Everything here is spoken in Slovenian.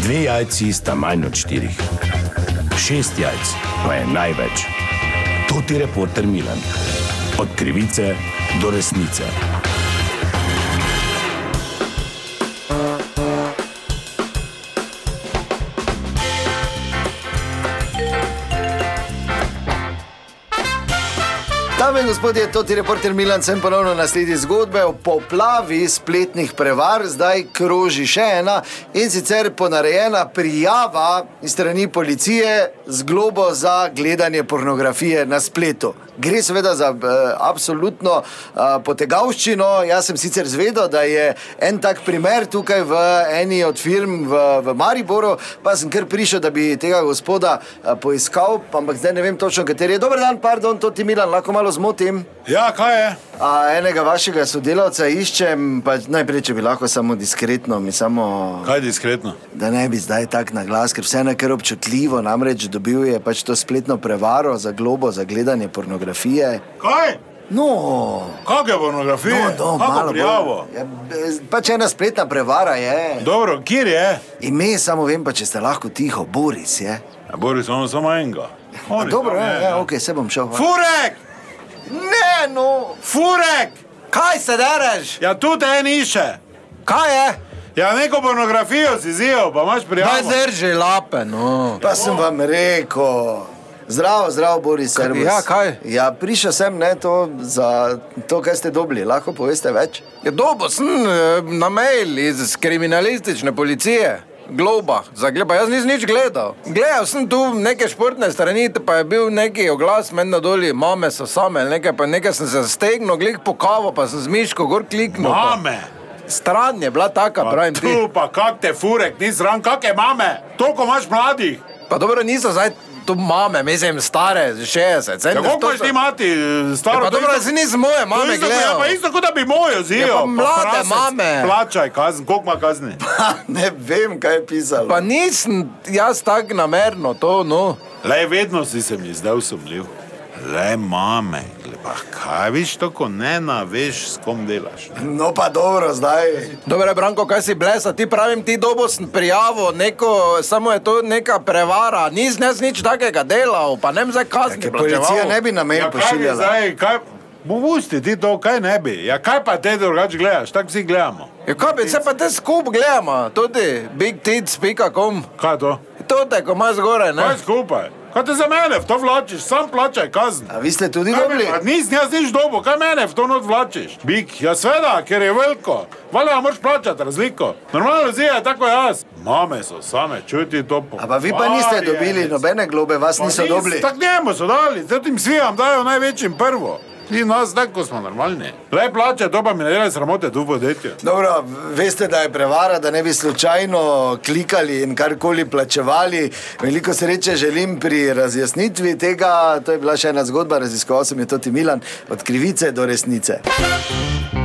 2 jajci sta manj od 4. 6 jajc pa je največ. To ti reporter Milan. Od krivice do resnice. Dame in gospodje, to ti reporter Milan, sem ponovno na sledi zgodbe o poplavi spletnih prevar. Zdaj kroži še ena, in sicer ponarejena prijava iz strani policije z globo za gledanje pornografije na spletu. Gre seveda za absolutno potegavščino. Jaz sem sicer zvedel, da je en tak primer tukaj v eni od firm v Mariboru, pa sem kar prišel, da bi tega gospoda poiskal, ampak zdaj ne vem točno, kateri je. Dober dan, pardon, to ti Milan, lahko malo zmotim. Ja, kaj je? Enega vašega sodelavca iščem, pa najprej, če bi lahko samo diskretno, Kaj diskretno? Da ne bi zdaj tak na glas, ker vse nekaj občutljivo, namreč dobil je pač to spletno prevaro za globo, za gledanje pornografije. Kaj? No. Kakve pornografije? Kako prijavo? Pač ena spletna prevara je. Dobro, kjer je? Ime samo vem, pa če ste lahko tiho, Boris je. Ja, Boris, ono samo enega. Dobro, okej, se bom šel. Furek! Ne, no. Furek! Kaj se dereš? Ja, tu te en išče. Kaj je? Ja, neko pornografijo si zijel, pa imaš prijavo. Daj drži lape, no. Pa sem vam rekel. Zdravo, Boris, servus. Ja, kaj? Ja, prišel sem, za to, kaj ste dobili. Lahko poveste več? Ja, dobo sem na mail iz kriminalistične policije. Globa, pa jaz nisem nič gledal. Gledal sem tu neke športne strani, pa je bil neki oglas menda doli, mame so same, nekaj sem se stegnil, glih po kavo, pa sem z miško gor kliknil. Mame! Stran je bila taka, pravim ti. Tu pa kak te Furek, ni sram, kake mame? Toliko imaš mladih. Pa dobro, niso zdaj tu mame, mislim, stare, 60. Ja, koliko imaš ti mati staro? Pa dobro, si nisem moje mame gledal. Ja, pa isto, kot da bi mojo zijel. Ja, pa mlade mame. Plačaj kazen, koliko ima kazni? Ne vem, kaj je pisalo. Pa nisem jaz tak namerno to, no. Lej, vedno si se mi zdaj sumljiv. Lej, mame, pa kaj viš tako veš, s kom delaš? No pa dobro, zdaj. Dobre, Branko, kaj si blesa? Ti pravim, ti dobo sem prijavo, samo je to neka prevara. Nisem jaz nič takega delal, pa ne vem zdaj kazni plačeval. Policija ne bi na mail pošiljala. Pusti ti to, kaj ne bi? Ja, kaj pa te drugače gledaš? Tak vsi gledamo. Ja, kaj bi, se pa te skup gledamo, tudi bigtits.com. Kaj to? To te, ko imaš zgore, ne? Kaj skupaj? Kaj te za mene v to vlačiš? Sam plačaj kazen. A vi ste tudi dobili? Nisem jaz nič dobo, kaj mene v to not vlačiš? Big, ja sveda, ker je veliko. Valjda moraš plačati razliko. Normalno zija je tako jaz. Mame so same, čuti to po... A pa vi pa niste dobili nobene globe, vas niso dobili. Tak njemu so dali, zdaj tim svijam dajo največjim prvo. In nas tako smo normalni. Lej plače, to pa mi ne delaj sramote tu v podjetju. Dobro, veste, da je prevara, da ne bi slučajno klikali in karkoli plačevali. Veliko sreče želim pri razjasnitvi tega. To je bila še ena zgodba, raziskoval sem je to ti Milan, od krivice do resnice.